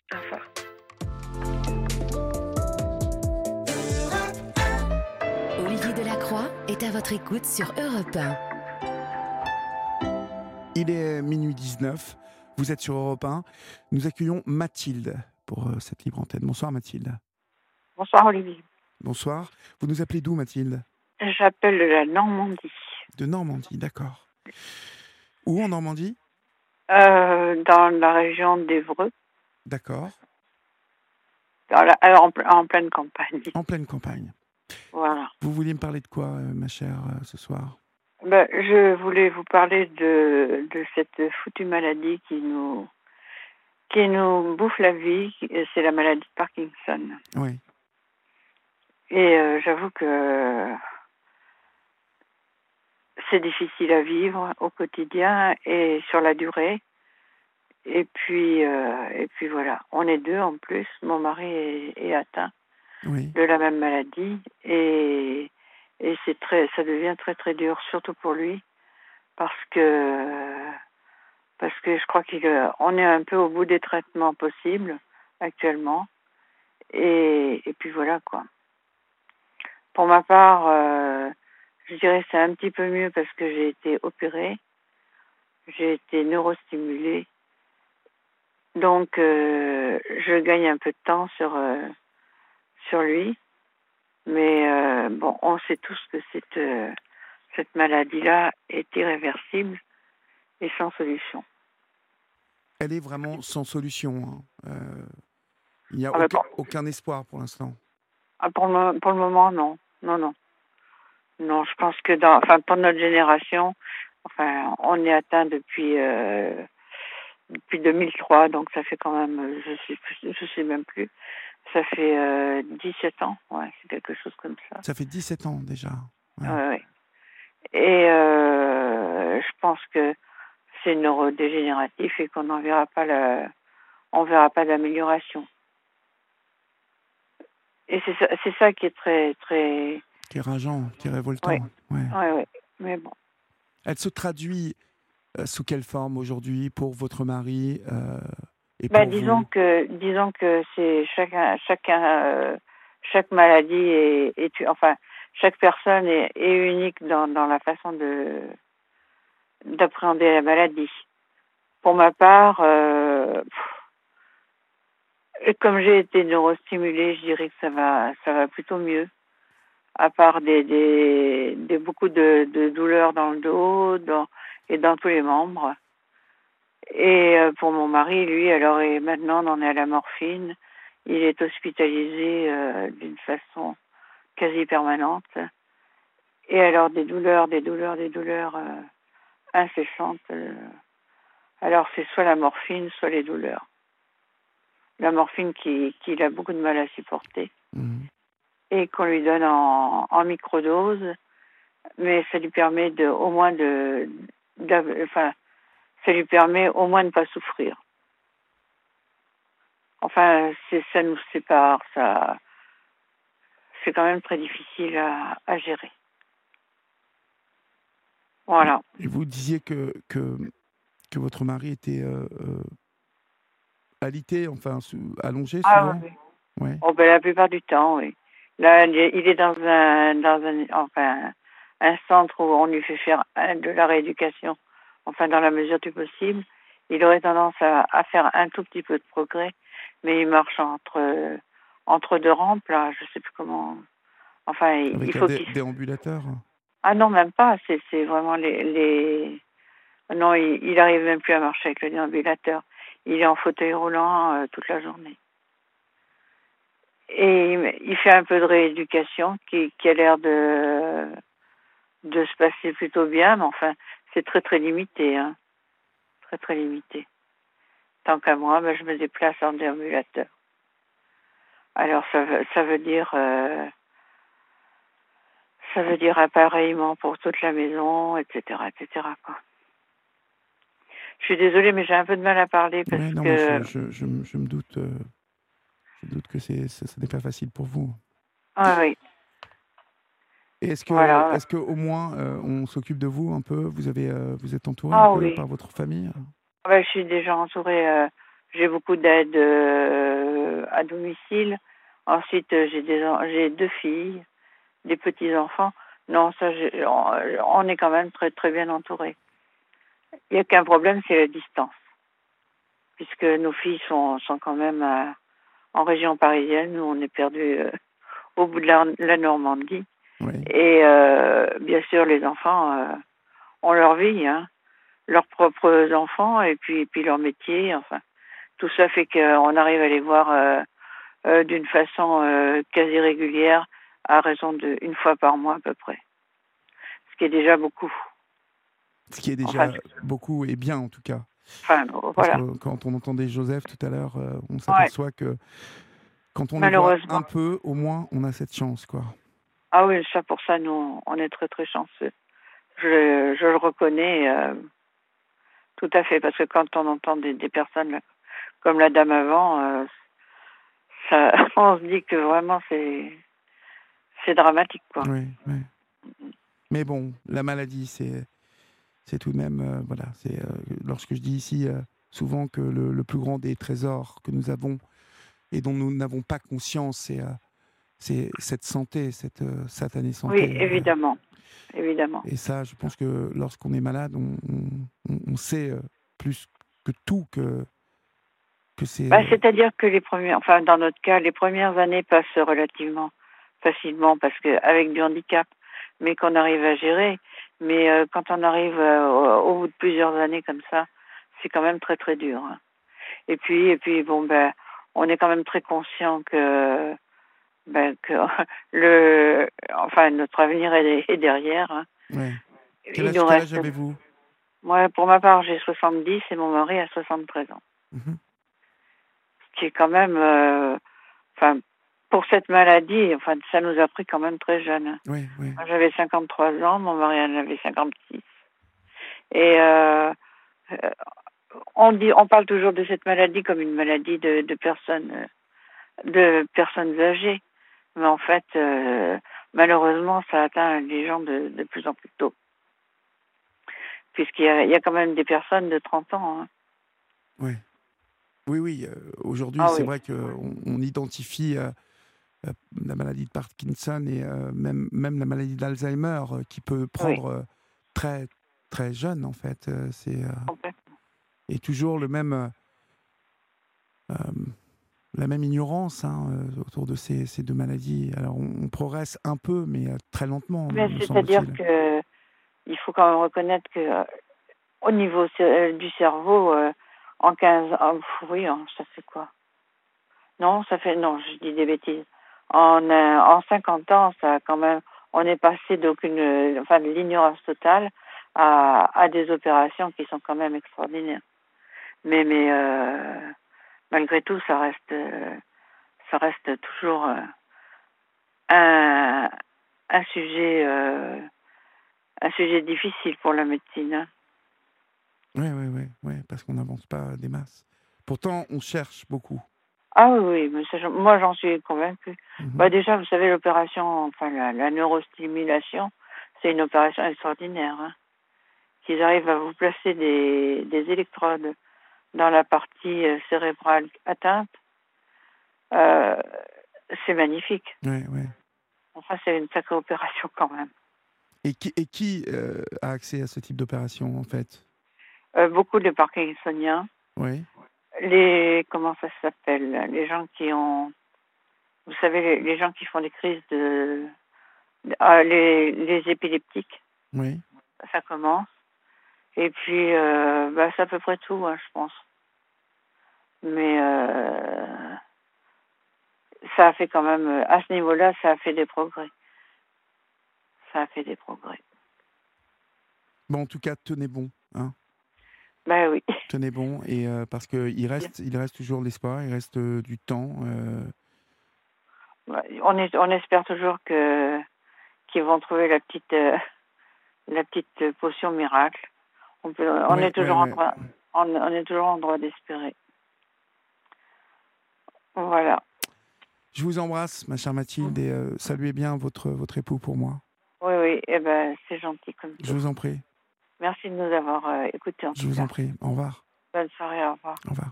Au revoir. Olivier Delacroix est à votre écoute sur Europe 1. Il est minuit 19, vous êtes sur Europe 1. Nous accueillons Mathilde pour cette libre antenne. Bonsoir Mathilde. Bonsoir Olivier. Bonsoir. Vous nous appelez d'où Mathilde ? J'appelle de la Normandie. De Normandie, d'accord. Où en Normandie ? Dans la région d'Évreux, D'accord. en pleine campagne. En pleine campagne. Voilà. Vous vouliez me parler de quoi, ma chère, ce soir ? Je voulais vous parler de cette foutue maladie qui nous bouffe la vie. C'est la maladie de Parkinson. Oui. Et j'avoue que c'est difficile à vivre au quotidien et sur la durée. Et puis voilà. On est deux en plus. Mon mari est atteint Oui. de la même maladie et ça devient très très dur, surtout pour lui, parce que je crois on est un peu au bout des traitements possibles actuellement et puis voilà quoi. Pour ma part, je dirais que c'est un petit peu mieux parce que j'ai été opérée, j'ai été neurostimulée, donc je gagne un peu de temps sur lui. Mais on sait tous que cette maladie-là est irréversible et sans solution. Elle est vraiment sans solution. Il n'y a aucun espoir pour l'instant. Pour le moment, non. Non. Non, je pense que pour notre génération, on est atteint depuis 2003, donc ça fait quand même, je sais même plus, ça fait 17 ans, ouais, c'est quelque chose comme ça. Ça fait 17 ans déjà. Ouais. Ouais. Et je pense que c'est neurodégénératif et qu'on n'en verra pas d'amélioration. Et c'est ça qui est très très. Qui est rageant, qui est révoltant. Ouais. Mais bon. Elle se traduit sous quelle forme aujourd'hui pour votre mari et pour disons vous ? que c'est chaque maladie chaque personne est unique dans la façon d'appréhender la maladie. Pour ma part, comme j'ai été neurostimulée, je dirais que ça va plutôt mieux. À part beaucoup de douleurs dans le dos et dans tous les membres. Et pour mon mari, lui, alors maintenant on en est à la morphine. Il est hospitalisé d'une façon quasi permanente. Et alors des douleurs incessantes. Alors c'est soit la morphine, soit les douleurs. La morphine qu'il a beaucoup de mal à supporter. Mmh. Et qu'on lui donne en microdose, mais ça lui permet au moins de ne pas souffrir. Enfin, ça nous sépare, ça, c'est quand même très difficile à gérer. Voilà. Et vous disiez que votre mari était alité, allongé souvent. Oui. Ouais. La plupart du temps, oui. Là, il est dans un centre où on lui fait faire de la rééducation, dans la mesure du possible. Il aurait tendance à faire un tout petit peu de progrès, mais il marche entre deux rampes, là, je sais plus comment. Avec il faut un qu'il... déambulateur. Ah non, même pas, c'est vraiment les... Non, il arrive même plus à marcher avec le déambulateur. Il est en fauteuil roulant toute la journée. Et il fait un peu de rééducation qui a l'air de se passer plutôt bien, mais c'est très très limité, hein. Très très limité. Tant qu'à moi, je me déplace en déambulateur. Alors ça veut dire appareillement pour toute la maison, etc., quoi. Je suis désolée, mais j'ai un peu de mal à parler parce Ouais, non, que. mais je me doute. Je doute que ça n'est pas facile pour vous. Ah oui. Et est-ce Voilà. que au moins on s'occupe de vous un peu ? Vous êtes entouré Ah un peu oui. par votre famille ? Je suis déjà entourée. j'ai beaucoup d'aide à domicile. Ensuite, j'ai 2 filles, des petits-enfants. Non, ça, on est quand même très, très bien entourés. Il n'y a qu'un problème, c'est la distance. Puisque nos filles sont quand même en région parisienne. Nous, on est perdus au bout de la Normandie. Oui. Et bien sûr, les enfants ont leur vie, hein, leurs propres enfants et puis leur métier. Enfin, tout ça fait qu'on arrive à les voir d'une façon quasi régulière, à raison d'une fois par mois à peu près. Ce qui est déjà beaucoup. Ce qui est Enfin, déjà beaucoup et bien en tout cas. Parce voilà. que quand on entendait Joseph tout à l'heure, on Ouais, s'aperçoit que quand on les voit un malheureusement. peu, au moins, on a cette chance, quoi. Ah oui, ça pour ça, nous, on est très très chanceux. Je le reconnais tout à fait, parce que quand on entend des personnes là, comme la dame avant, ça, on se dit que vraiment c'est dramatique, quoi. Oui, oui. Mais bon, la maladie, c'est tout de même, voilà, lorsque je dis ici souvent que le plus grand des trésors que nous avons et dont nous n'avons pas conscience, c'est cette santé, cette satanée Oui, santé. évidemment, évidemment. Et ça, je pense que lorsqu'on est malade, on sait plus que tout que c'est. C'est-à-dire que enfin dans notre cas, les premières années passent relativement facilement parce que avec du handicap, mais qu'on arrive à gérer. Mais quand on arrive au bout de plusieurs années comme ça, c'est quand même très très dur, hein. Et puis bon on est quand même très conscient que enfin notre avenir est derrière, hein. Ouais. Il nous Quel âge reste, avez-vous? moi pour ma part j'ai 70 et mon mari a 73 ans. Mhm. Ce qui est quand même, enfin pour cette maladie, enfin ça nous a pris quand même très jeunes, hein. Oui, oui. Moi j'avais 53 ans, mon mari en avait 56. Et euh, on parle toujours de cette maladie comme une maladie de personnes âgées. Mais en fait, malheureusement, ça atteint les gens de plus en plus tôt. Il y a quand même des personnes de 30 ans, hein. Oui, oui, oui. Aujourd'hui, Ah c'est oui, vrai qu'on identifie la maladie de Parkinson et même la maladie d'Alzheimer qui peut oui, prendre très, très jeune, en fait. complètement. Et toujours euh, la même ignorance hein, autour de ces deux maladies. Alors, on progresse un peu, mais très lentement, Mais me c'est-à-dire semble-t-il. que il faut quand même reconnaître que au niveau du cerveau, en 15 ans, oui, hein, ça fait quoi? Non, non, je dis des bêtises. En 50 ans, ça a quand même, on est passé enfin, de l'ignorance totale à des opérations qui sont quand même extraordinaires. Mais malgré tout, ça reste toujours un, un sujet, euh, un sujet difficile pour la médecine, hein. Oui, oui, oui, oui, parce qu'on n'avance pas des masses. Pourtant, on cherche beaucoup. Ah oui, oui, mais ça, moi j'en suis convaincue. Mhm. Déjà, vous savez, l'opération, enfin la neurostimulation, c'est une opération extraordinaire, hein. Qu'ils arrivent à vous placer des électrodes dans la partie cérébrale atteinte, euh, c'est magnifique. Oui, oui. Enfin, c'est une sacrée opération quand même. Et qui a accès à ce type d'opération, en fait? Beaucoup de parkinsoniens, Oui, comment ça s'appelle, les gens qui ont, vous savez, les gens qui font des crises les épileptiques, oui. ça commence. Et puis, c'est à peu près tout, hein, je pense. Mais ça a fait quand même, à ce niveau-là, ça a fait des progrès. Ça a fait des progrès. Bon, en tout cas, tenez bon, hein. Ben oui. Tenez bon, et parce qu'il reste toujours l'espoir, il reste du temps. On espère toujours qu'ils vont trouver la petite potion miracle. On Ouais, est ouais, toujours ouais. on est toujours en droit d'espérer. Voilà. Je vous embrasse, ma chère Mathilde, et saluez bien votre époux pour moi. Oui, oui. Eh ben, c'est gentil comme Je tout. vous en prie. Merci de nous avoir écoutés en Je tout vous en cas. prie. Au revoir. Bonne soirée. Au revoir. Au revoir.